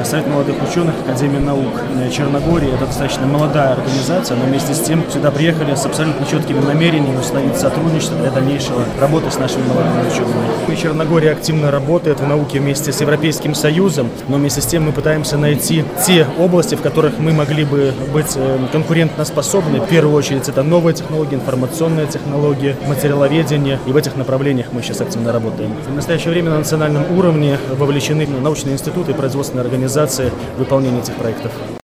Совет молодых ученых Академии наук Черногории – это достаточно молодая организация, но вместе с тем сюда приехали с абсолютно четкими намерениями установить сотрудничество для дальнейшего работы с нашими молодыми учеными. Черногория активно работает в науке вместе с Европейским Союзом, но вместе с тем мы пытаемся найти те области, в которых мы могли бы быть конкурентоспособны. В первую очередь это новые технологии, информационные технологии, материаловедение, и в этих направлениях мы сейчас активно работаем. В настоящее время на национальном уровне вовлечены научные институты и производственные организации в выполнение этих проектов.